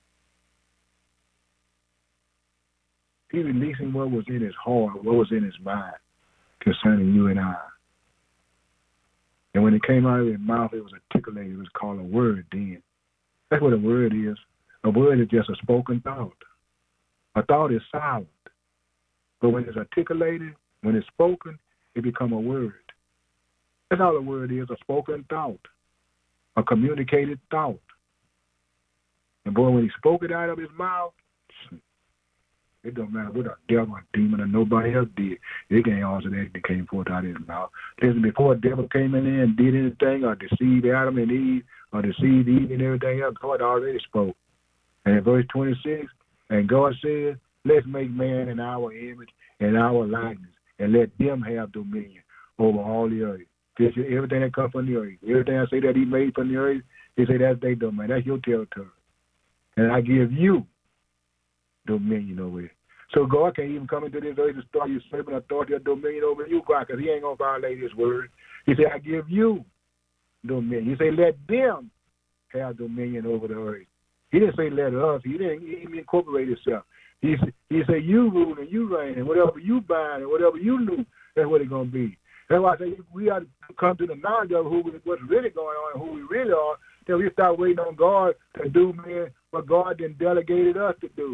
He releasing what was in his heart, what was in his mind concerning you and I. And when it came out of his mouth, it was articulated. It was called a word then. That's what a word is. A word is just a spoken thought. A thought is silent. But when it's articulated, when it's spoken, it becomes a word. That's all a word is, a spoken thought, a communicated thought. And boy, when he spoke it out of his mouth, it don't matter what a devil, a demon, or nobody else did. It can't answer that. It came forth out of his mouth. Listen, before a devil came in there and did anything or deceived Adam and Eve or deceived Eve and everything else, God already spoke. And in verse 26, and God said, let's make man in our image and our likeness, and let them have dominion over all the earth. Everything that comes from the earth. Everything I say that he made from the earth, he say that's their domain. That's your territory. And I give you dominion over it. So God can't even come into this earth and start usurping authority or dominion over you, God, because he ain't going to violate his word. He said, I give you dominion. He said, let them have dominion over the earth. He didn't say let us. He didn't even incorporate himself. He said, you rule and you reign, and whatever you bind and whatever you lose, that's what it's going to be. That's why I say we ought to come to the knowledge of what's really going on and who we really are, till we start waiting on God to do, man, what God then delegated us to do.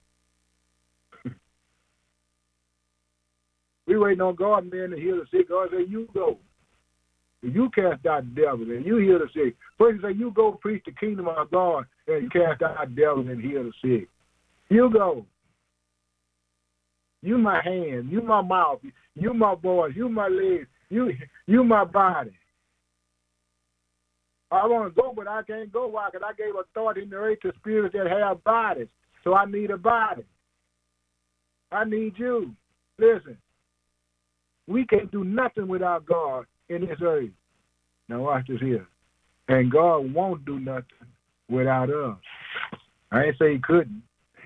We waiting on God, man, to heal the sick. God say, you go. You cast out devils and you heal the sick. First, he say, you go preach the kingdom of God and cast out devils and heal the sick. You go. You my hands. You my mouth. You my voice. You my legs. You my body. I want to go, but I can't go. Why? Because I gave authority in the earth to spirits that have bodies. So I need a body. I need you. Listen. We can't do nothing without God in this earth. Now watch this here. And God won't do nothing without us. I ain't say he couldn't.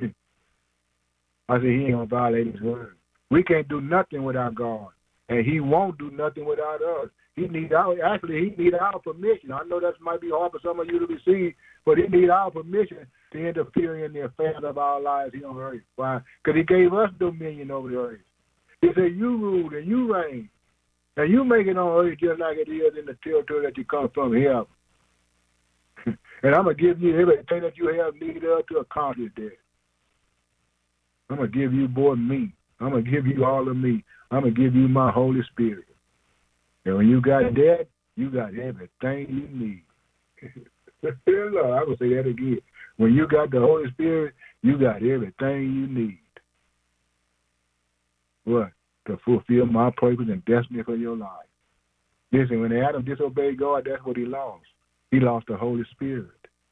I said he ain't going to violate his word. We can't do nothing without God. And he won't do nothing without us. He need our permission. I know that might be hard for some of you to receive, but he need our permission to interfere in the affairs of our lives here on earth. Why? Because he gave us dominion over the earth. He said, you rule and you reign. And you make it on earth just like it is in the territory that you come from here. And I'm going to give you everything that you have need of to accomplish that. I'm going to give you, boy, me. I'm going to give you all of me. I'm going to give you my Holy Spirit. And when you got that, you got everything you need. Lord, I will say that again. When you got the Holy Spirit, you got everything you need. What? To fulfill my purpose and destiny for your life. Listen, when Adam disobeyed God, that's what he lost. He lost the Holy Spirit.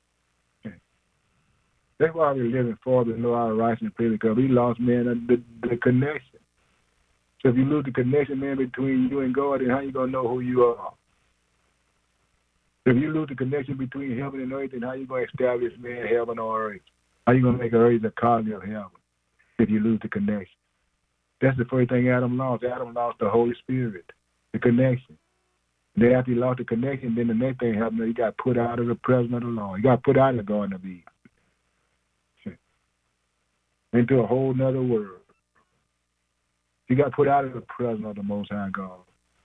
That's why we're living for the know our rights and freedom, because we lost, man, the connection. So if you lose the connection, man, between you and God, then how you going to know who you are? If you lose the connection between heaven and earth, then how you going to establish, man, heaven on earth? How you going to make earth a colony of heaven if you lose the connection? That's the first thing Adam lost. Adam lost the Holy Spirit, the connection. Then after he lost the connection, then the next thing happened, he got put out of the presence of the Lord. He got put out of the Garden of Eden into a whole nother world. He got put out of the presence of the Most High God.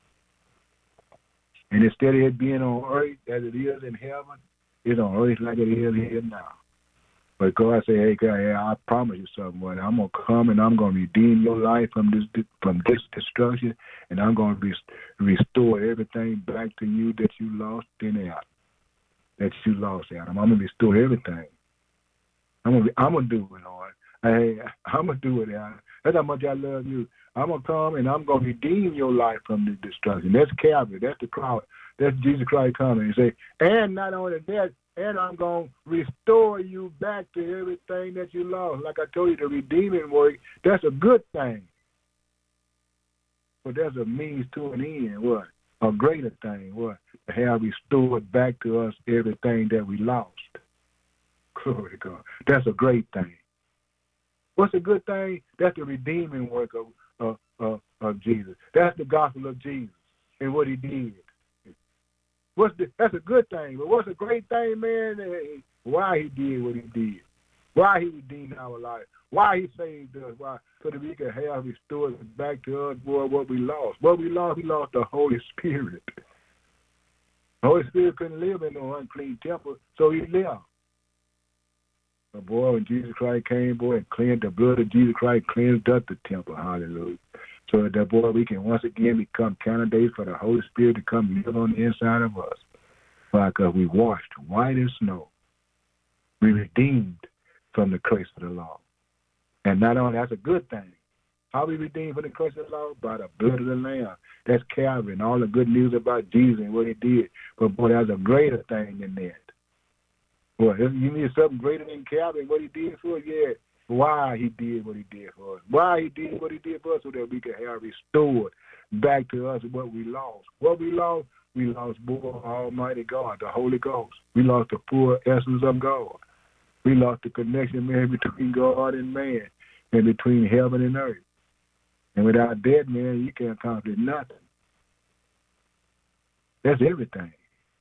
And instead of it being on earth as it is in heaven, it's on earth like it is here now. But God said, hey, God, I promise you something. Well, I'm going to come and I'm going to redeem your life from this destruction, and I'm going to restore everything back to you that you lost in Adam. That you lost, Adam. I'm going to restore everything. I'm going to do it, Lord. Hey, I'm going to do it, Adam. That's how much I love you. I'm going to come and I'm going to redeem your life from this destruction. That's Calvary. That's the cross. That's Jesus Christ coming and say, and not only that, and I'm going to restore you back to everything that you lost. Like I told you, the redeeming work, that's a good thing. But there's a means to an end, what? A greater thing, what? To have restored back to us everything that we lost. Glory to God. That's a great thing. What's a good thing? That's the redeeming work of Jesus. That's the gospel of Jesus and what he did. That's a good thing. But what's a great thing, man? Why he did what he did. Why he redeemed our life. Why he saved us. Why? So that we could have restored back to us, boy, what we lost. What we lost the Holy Spirit. The Holy Spirit couldn't live in no unclean temple, so he left. But boy, when Jesus Christ came, boy, and cleansed, the blood of Jesus Christ cleansed up the temple. Hallelujah. So that, boy, we can once again become candidates for the Holy Spirit to come live on the inside of us. Why? Because we washed white as snow. We redeemed from the curse of the law. And not only that's a good thing. How we redeemed from the curse of the law? By the blood of the Lamb. That's Calvary and all the good news about Jesus and what he did. But, boy, there's a greater thing than that. Boy, you need something greater than Calvary and what he did for us? Yeah. Why he did what he did for us. Why he did what he did for us, so that we could have restored back to us what we lost. What we lost boy, Almighty God, the Holy Ghost. We lost the full essence of God. We lost the connection, man, between God and man and between heaven and earth. And without that, man, you can't accomplish nothing. That's everything.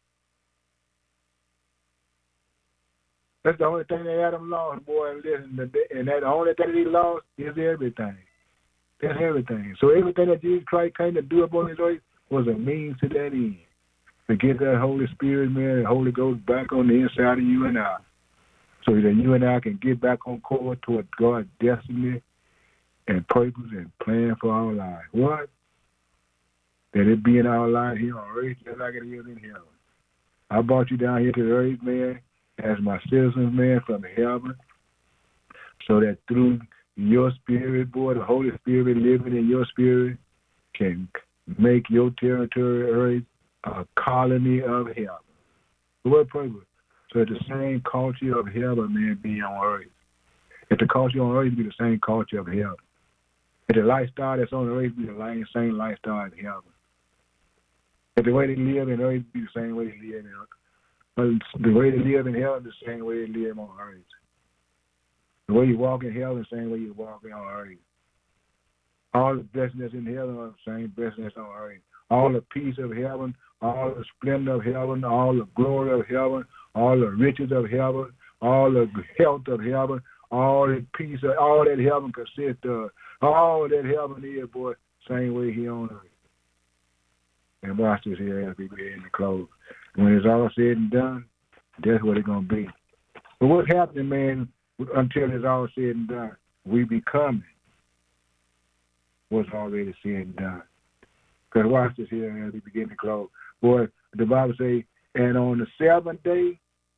That's the only thing that Adam lost, boy. Listen, and that only thing that he lost is everything. That's everything. So everything that Jesus Christ came to do upon this earth was a means to that end. To get that Holy Spirit, man, and Holy Ghost back on the inside of you and I. So that you and I can get back on course toward God's destiny and purpose and plan for our lives. What? That it be in our lives here on earth just like it is in heaven. I brought you down here to the earth, man, as my citizens, man, from heaven, so that through your spirit, boy, the Holy Spirit living in your spirit can make your territory, earth, a colony of heaven. For what purpose? So that the same culture of heaven, man, be on earth. If the culture on earth be the same culture of heaven. If the lifestyle that's on earth be the same lifestyle in heaven. If the way they live in earth be the same way they live in earth. The way they live in heaven is the same way they live on earth. The way you walk in heaven is the same way you walk on earth. All the blessings in heaven are the same blessings on earth. All the peace of heaven, all the splendor of heaven, all the glory of heaven, all the riches of heaven, all the health of heaven, all the peace, all that heaven consists of. All that heaven is, boy, same way he on earth. And watch this here as we begin to close. When it's all said and done, that's what it's going to be. But what's happening, man, until it's all said and done? We becoming what's already said and done. Because watch this here as we begin to close. Boy, the Bible says, and on the seventh day,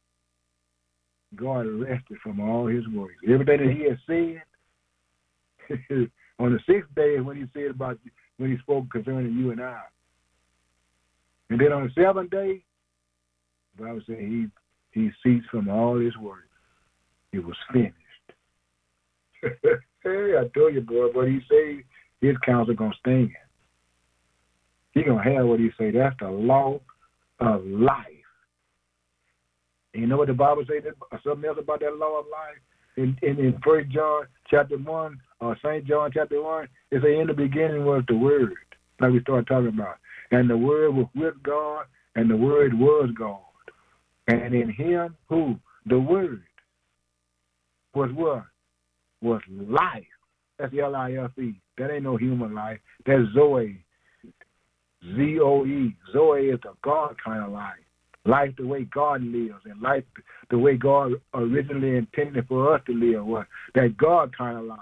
God rested from all his works. Everything that he had said, on the sixth day is when he said about, when he spoke concerning you and I. And then on the seventh day, the Bible says he ceased from all his work. It was finished. Hey, I told you, boy, but he said his counsel going to stand. He going to have what he say. That's the law of life. And you know what the Bible says, something else about that law of life? In 1 John chapter 1, or St. John chapter 1, it says, in the beginning was the Word, like we started talking about. And the Word was with God, and the Word was God. And in him, who? The Word was what? Was life. That's L-I-F-E. That ain't no human life. That's Zoe. Z-O-E. Zoe is the God kind of life. Life the way God lives, and life the way God originally intended for us to live. What? That God kind of life.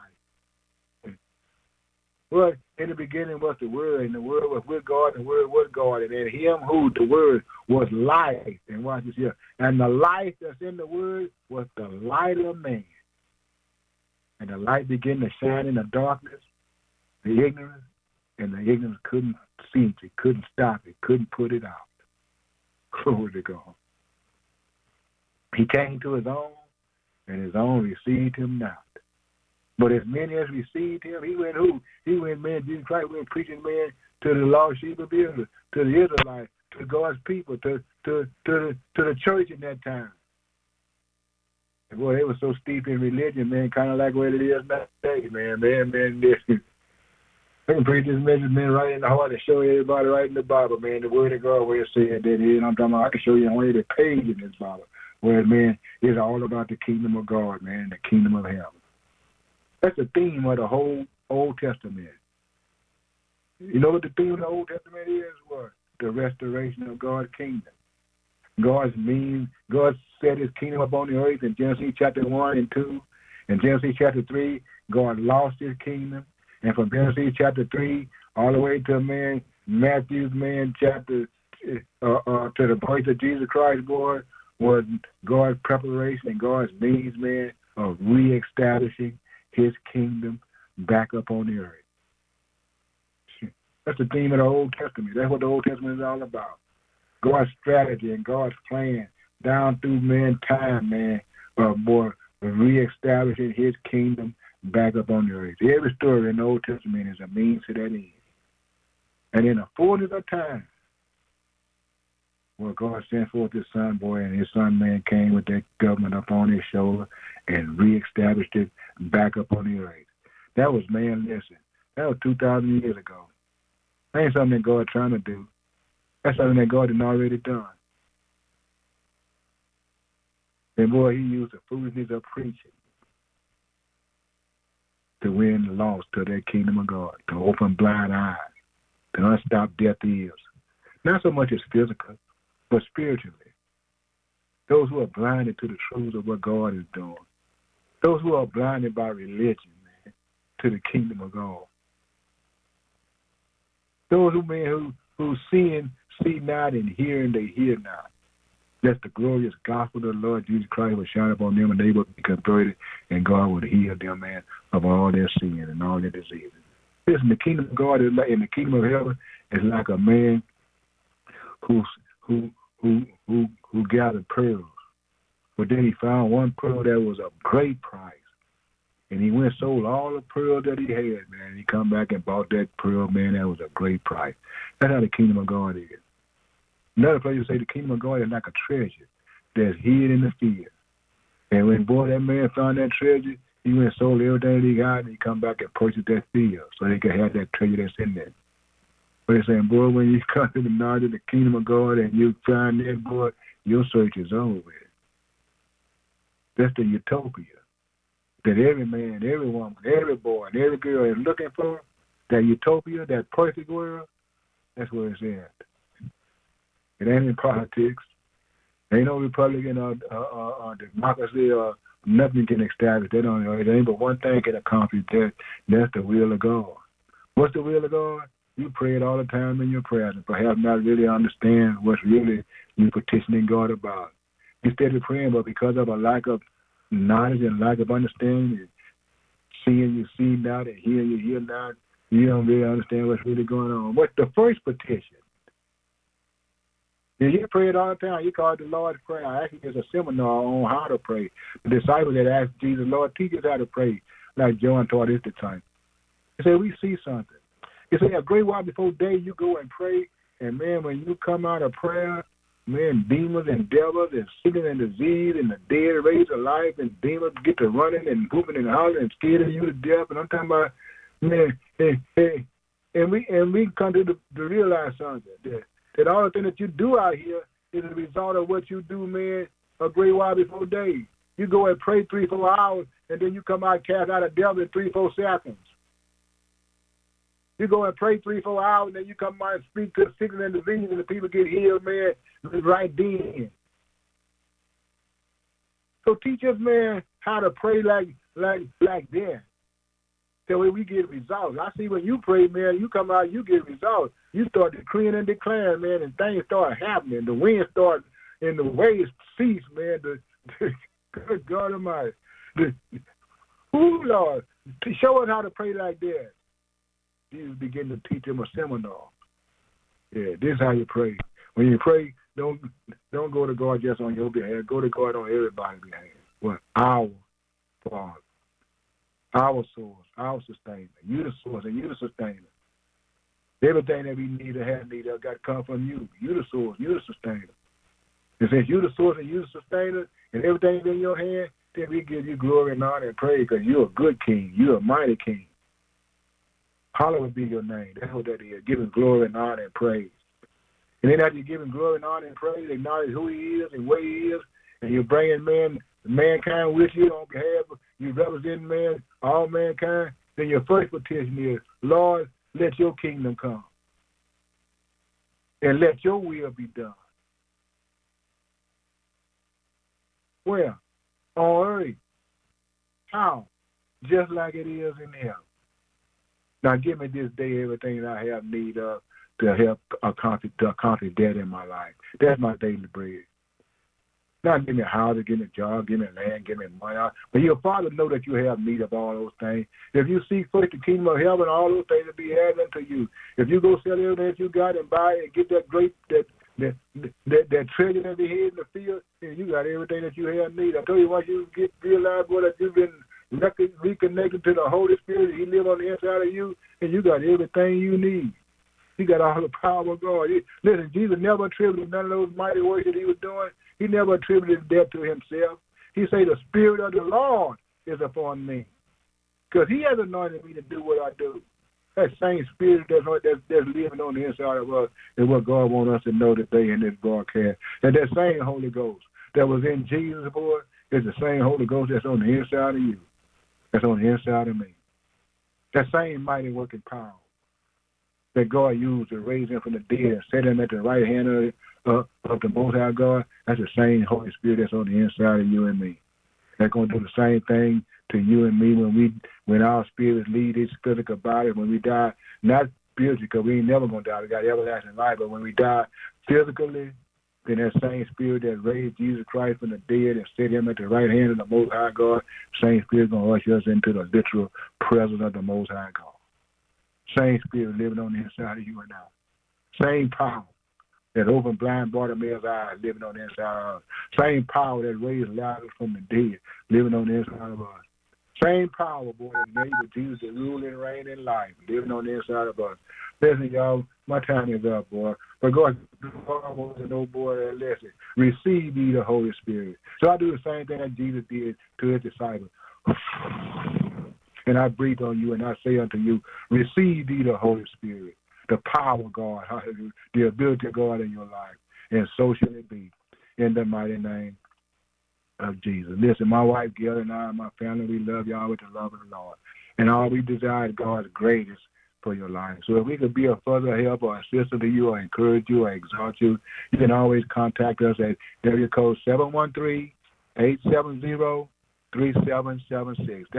Well, in the beginning was the Word, and the Word was with God, and the Word was God, and in him who the Word was life. And watch this here. And the life that's in the Word was the light of man. And the light began to shine in the darkness, the ignorance, and the ignorance couldn't see it, couldn't stop it, couldn't put it out. Glory to God. He came to his own, and his own received him not. But as many as received him, he went who? He went, man, Jesus Christ went preaching, man, to the lost sheep of Israel, to the Israelites, to God's people, to the church in that time. And boy, they were so steep in religion, man, kind of like what it is nowadays, man. I can preach this message, man, right in the heart and show everybody right in the Bible, man, the Word of God where it said that is. I'm talking about, I can show you on every page in this Bible where, man, it's all about the kingdom of God, man, the kingdom of heaven. That's the theme of the whole Old Testament. You know what the theme of the Old Testament is? What? The restoration of God's kingdom. God set his kingdom upon the earth in Genesis chapter 1 and 2. In Genesis chapter 3, God lost his kingdom. And from Genesis chapter 3 all the way to Matthew's chapter to the birth of Jesus Christ, boy, was God's preparation and God's means, man, of reestablishing his kingdom back up on the earth. That's the theme of the Old Testament. That's what the Old Testament is all about. God's strategy and God's plan down through time, man, boy, reestablishing his kingdom back up on the earth. Every story in the Old Testament is a means to that end. And in the fullness of time, well, God sent forth his son, boy, and his son, man, came with that government up on his shoulder and reestablished it back up on the earth. That was, man, listen, that was 2,000 years ago. That ain't something that God trying to do. That's something that God had already done. And, boy, he used the foolishness of preaching to win the lost to that kingdom of God, to open blind eyes, to unstop deaf ears. Not so much as physical, but spiritually. Those who are blinded to the truths of what God is doing. Those who are blinded by religion, man, to the kingdom of God. Those who seeing, see not, and hearing, they hear not. Let the glorious gospel of the Lord Jesus Christ will shine upon them, and they will be converted, and God will heal them, man, of all their sin and all their diseases. Listen, the kingdom of God is like, in the kingdom of heaven is like a man who gathered pearls. But then he found one pearl that was of great price. And he went and sold all the pearls that he had, man. And he come back and bought that pearl, man, that was a great price. That's how the kingdom of God is. Another place you say the kingdom of God is like a treasure that's hid in the field. And when, boy, that man found that treasure, he went and sold everything that he got, and he come back and purchased that field so they could have that treasure that's in there. But they're saying, boy, when you come to the knowledge of the kingdom of God and you find that, boy, your search is over with. That's the utopia. that every man, every woman, every boy, and every girl is looking for, that utopia, that perfect world, that's where it's at. It ain't in politics. Ain't no Republican or democracy or nothing can establish that on earth. There ain't but one thing can accomplish that. That's the will of God. What's the will of God? You pray it all the time in your prayers and perhaps not really understand what's really you petitioning God about. You steady praying, but because of a lack of knowledge and lack of understanding, and seeing you see not and hearing you hear not, you don't really understand what's really going on. What's the first petition? You pray it all the time. You call it the Lord's Prayer. Actually, there's a seminar on how to pray. The disciples that asked Jesus, Lord, teach us how to pray, like John taught us the time. He said, we see something. He said, a great while before day, you go and pray, and, man, when you come out of prayer, man, demons and devils and sickness and disease and the dead raise to life and demons get to running and whooping and hollering and scaring you to death. And I'm talking about, man, and we come to realize something, that all the thing that you do out here is a result of what you do, man, a great while before day. You go and pray 3-4 hours, and then you come out and cast out a devil in 3-4 seconds. You go and pray 3-4 hours, and then you come out and speak to sickness and disease, and the people get healed, man, right then. So teach us, man, how to pray like that. That way we get results. I see when you pray, man, you come out, you get results. You start decreeing and declaring, man, and things start happening. The wind starts and the waves cease, man. Good God Almighty. Lord, show us how to pray like that. Jesus began to teach them a seminar. Yeah, this is how you pray. When you pray, don't go to God just on your behalf. Go to God on everybody's behalf. What? Our Father, our source, our sustainer. You the source and you the sustainer. Everything that we need to have need of got to come from you. You the source, you the sustainer. And since you the source and you the sustainer, and everything's in your hand, then we give you glory and honor and praise because you're a good king. You're a mighty king. Hallowed be your name. That's what that is, giving glory and honor and praise. And then after you give him glory and honor and praise, acknowledge who he is and where he is, and you're bringing mankind with you on behalf of, you represent man, all mankind, then your first petition is, Lord, let your kingdom come. And let your will be done. Where? On earth. How? Just like it is in heaven. Now give me this day everything that I have need of to help accomplish that in my life. That's my daily bread. Not give me a house, give me a job, give me land, give me money. But your Father know that you have need of all those things. If you seek first the kingdom of heaven, all those things will be added unto you. If you go sell everything that you got and buy it and get that great that treasure that be hid in the field, then you got everything that you have need. I tell you, once you realize that you've been reconnected to the Holy Spirit, he live on the inside of you, and you got everything you need. You got all the power of God. Listen, Jesus never attributed none of those mighty works that he was doing. He never attributed death to himself. He said, the Spirit of the Lord is upon me. Because he has anointed me to do what I do. That same Spirit that's living on the inside of us is what God wants us to know today in this broadcast. That same Holy Ghost that was in Jesus, boy, is the same Holy Ghost that's on the inside of you. That's on the inside of me. That same mighty working power that God used to raise him from the dead and set him at the right hand of the Most High God, that's the same Holy Spirit that's on the inside of you and me. That's going to do the same thing to you and me when our spirits leave this physical body, when we die, not spiritually, because we ain't never going to die. We got everlasting life. But when we die physically, then that same Spirit that raised Jesus Christ from the dead and set him at the right hand of the Most High God, same Spirit is going to usher us into the literal presence of the Most High God. Same Spirit living on the inside of you and I. Same power that opened blind Bartimaeus' eyes living on the inside of us. Same power that raised Lazarus from the dead living on the inside of us. Same power, boy, that enabled Jesus to rule and reign in life living on the inside of us. Listen, y'all, my time is up, boy. But God wants to know, boy, that listen, receive ye the Holy Spirit. So I do the same thing that Jesus did to his disciples. And I breathe on you and I say unto you, receive ye the Holy Spirit, the power of God, the ability of God in your life. And so shall it be. In the mighty name of Jesus. Listen, my wife Gail and I and my family, we love y'all with the love of the Lord. And all we desire is God's greatest for your life. So if we could be a further help or assistance to you or encourage you or exhort you, you can always contact us at area code 713-870-3776.